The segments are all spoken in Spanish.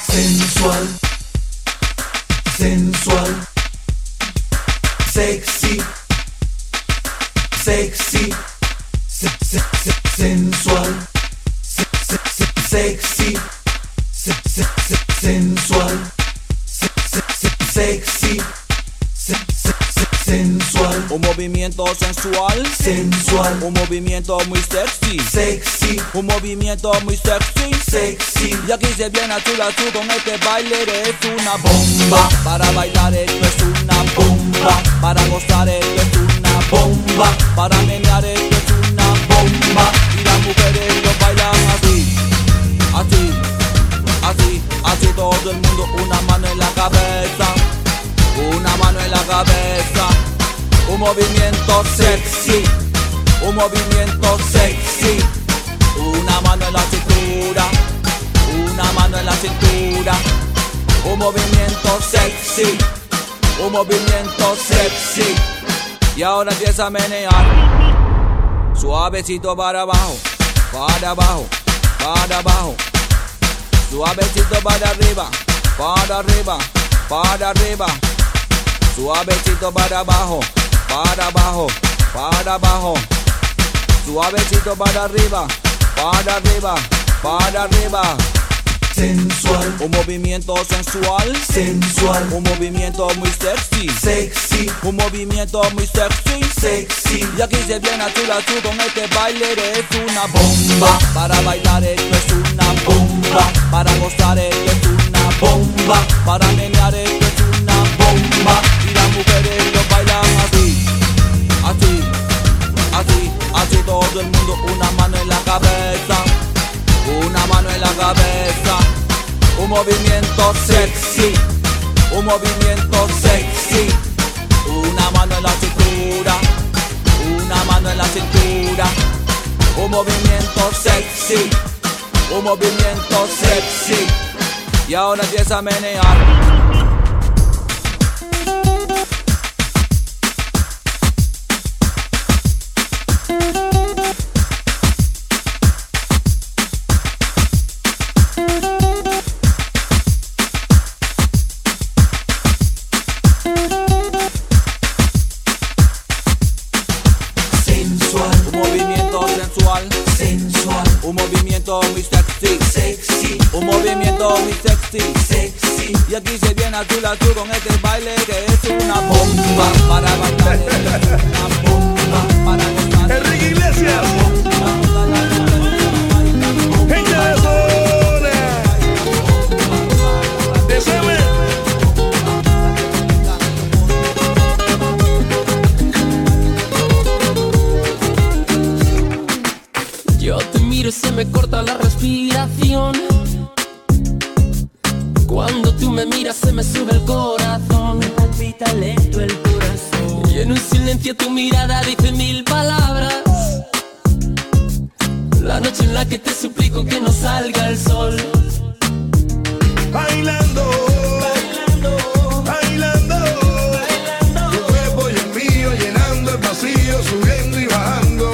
Sensual, sensual, sexy, sexy, sensual, sexy, sensual, sexy, sensual. Un movimiento sensual, sensual. Un movimiento muy sexy, sexy. Un movimiento muy sexy, sexy. Y aquí se viene a chula tú con este baile, eres una bomba. Para bailar esto es una bomba. Para gozar esto es una bomba. Para menear esto es una bomba. Y las mujeres lo bailan así, así, así, así todo el mundo, una mano en la cabeza, una mano en la cabeza. Un movimiento sexy, un movimiento sexy. Una mano en la cintura, una mano en la cintura. Un movimiento sexy, un movimiento sexy. Y ahora empieza a menear, suavecito para abajo, para abajo, para abajo. Suavecito para arriba, para arriba, para arriba. Suavecito para abajo, para abajo, para abajo. Suavecito para arriba, para arriba, para arriba. Sensual, un movimiento sensual, sensual. Un movimiento muy sexy, sexy. Un movimiento muy sexy, sexy. Y aquí se viene a chula tú con este baile, eres una bomba. Para bailar esto es una bomba. Para gozar esto es una bomba. Para menear esto es una bomba. Y las mujeres lo bailan así, así, así, así todo el mundo, una mano en la cabeza, una mano en la cabeza. Un movimiento sexy, un movimiento sexy. Una mano en la cintura, una mano en la cintura. Un movimiento sexy, un movimiento sexy. Y ahora empieza a menear. Un movimiento muy sexy, sexy. Un movimiento muy sexy, sexy. Y aquí se viene a chula tú con este baile que es una bomba. Para bailar es una bomba. Para gozar Enrique Iglesias, gente de zona, de saber. Yo te miro y se me corta la respiración. Cuando tú me miras se me sube el corazón. Me palpita lento el corazón. Y en un silencio tu mirada dice mil palabras. La noche en la que te suplico que no salga el sol. Bailando, bailando, bailando, bailando. Tu cuerpo y el mío llenando el vacío, subiendo y bajando.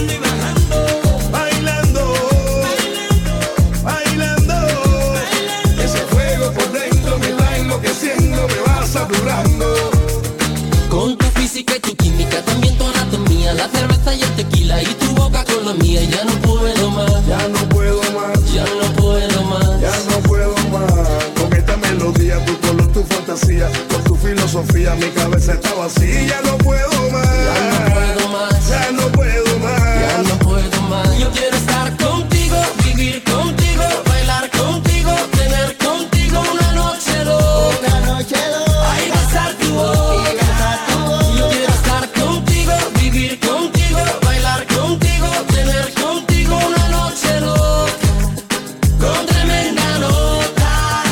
Con tu física y tu química, también tu anatomía, la cerveza y el tequila y tu boca con la mía. Ya no puedo más, ya no puedo más, ya no puedo más, ya no puedo más. Con esta melodía, tu color, tu fantasía, con tu filosofía, mi cabeza está vacía. Ya no puedo más, ya no puedo más, ya no puedo más, ya no puedo más. Yo quiero estar contigo, vivir contigo, bailar contigo, tener contigo una noche loca, una noche loca. ay, besar tu boca. Yo quiero estar contigo, vivir contigo, bailar contigo, tener contigo una noche loca, con tremenda nota.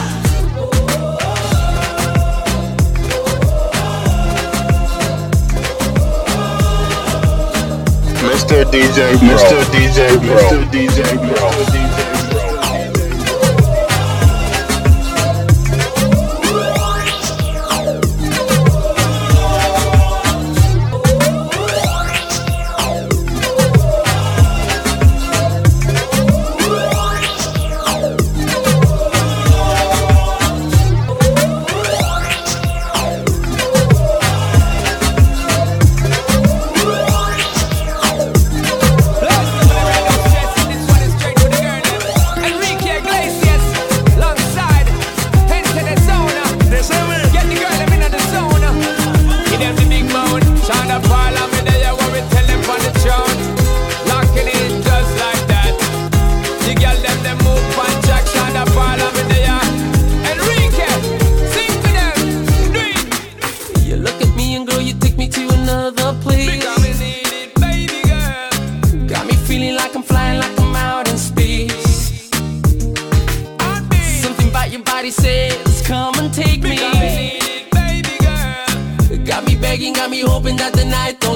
Mr. DJ Pro. Mr. DJ Pro. Mr. DJ Pro. Mr. DJ Pro.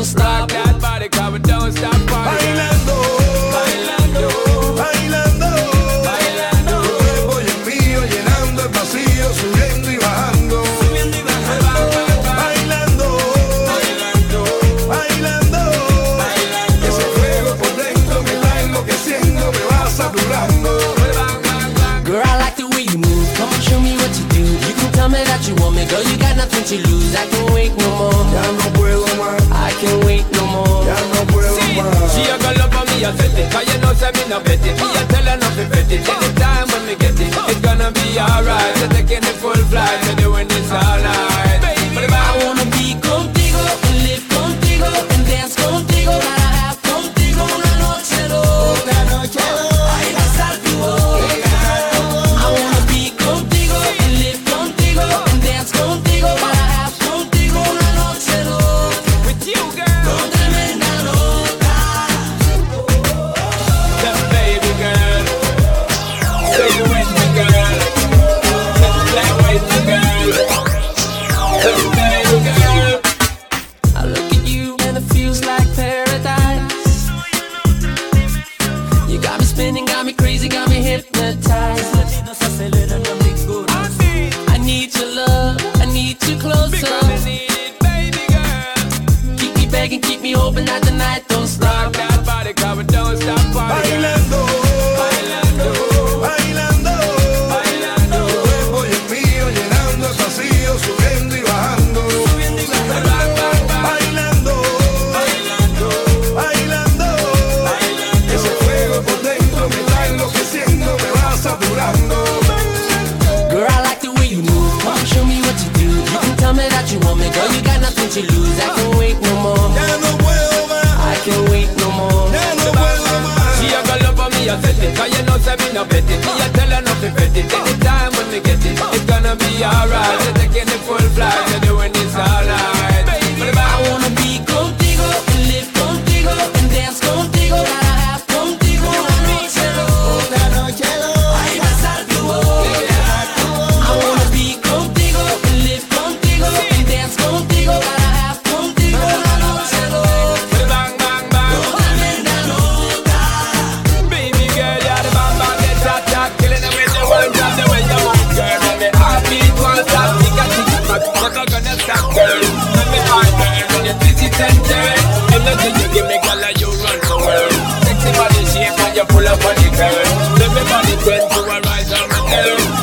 stop. That body, cause we don't stop partying. Bailando, Bailando, bailando, bailando. tu cuerpo y el mío llenando el vacío, subiendo y bajando. Subiendo y bajando. Bailando, Bailando, bailando, bailando. ese fuego por dentro me está enloqueciendo, me va saturando. Bang, bang, bang. Girl, I like the way you move. Come on, show me what you do. You can tell me that you want me, girl. You got nothing to lose. I can't wait no more. Ya no puedo más, I can't wait no more. ya no puedo más. She a call up on me, I set it. Cause you know, say me no bet it. Me a tell her not to bet it. Anytime when me get it, it's gonna be alright. So taking the full flight, so doing this all night. But I wanna be contigo and live contigo and dance contigo. Gotta have contigo una noche loca. Ay, besar tu boca. I wanna be contigo and live contigo and dance contigo. Gotta have contigo una noche loca. with you, girl, Con tremenda nota. the baby girl. Say you with me, girl. Play with me, girl. The baby girl. I look at you and it feels like paradise. You got me spinning, got me crazy, got me hypnotized. I need your love, I need you closer. Because I need it, baby girl. Keep me begging, keep me hoping that the night don't Rock stop. that body, cause we don't stop partying. Bailando, Bailando, bailando, bailando. tu cuerpo y el mío llenando el vacío, subiendo y bajando. Bang, bang, bang. Bailando, Bailando, bailando, bailando. ese fuego por dentro me está enloqueciendo, me va saturando. Girl, I like the way you move. Come on, show me what you do. You can tell me that you want me, girl. You got nothing to lose. I can't wait no more. Ya no puedo más, I can't wait no more. ya no puedo más. She a call up on me, I set it. Cause you know, say me no bet it. Me a tell her not to bet it. Anytime when me get it, it's gonna be alright. So taking the full flight, so doing this all night. But if I I wanna be contigo and live contigo and dance contigo. Gotta have contigo una noche loca. Ay, besar tu boca. I wanna be contigo and live contigo and dance contigo. Gotta have contigo una noche loca. bang, bang, bang. Tremenda nota. Baby girl, you're the bang, bang, the chat, chat. Killing them with the one drop, the way you move, girl. Let me heartbeat won't stop. Tick a tick a tock, never gonna stop, girl. Let me find girl when you visit and turn. Anything you give me, girl, you run the world. Sexy body shape and you pull up on the girl. Let me body trend to a rise on my girl.